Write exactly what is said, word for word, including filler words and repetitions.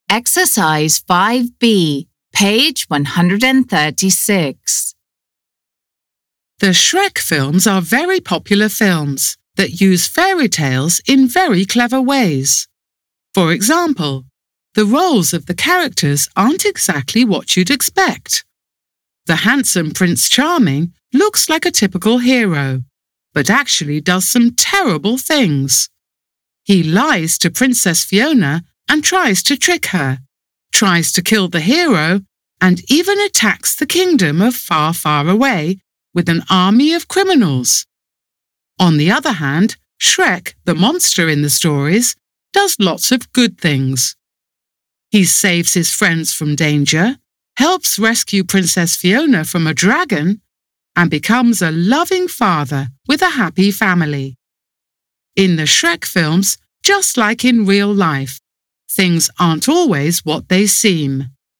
Exercise five B, page one hundred thirty-six. The Shrek films are very popular films that use fairy tales in very clever ways. For example, the roles of the characters aren't exactly what you'd expect. The handsome Prince Charming looks like a typical hero, but actually does some terrible things. He lies to Princess Fiona and tries to trick her, tries to kill the hero, and even attacks the kingdom of Far, Far Away with an army of criminals. On the other hand, Shrek, the monster in the stories, does lots of good things. He saves his friends from danger, helps rescue Princess Fiona from a dragon, and becomes a loving father with a happy family. In the Shrek films, just like in real life, things aren't always what they seem.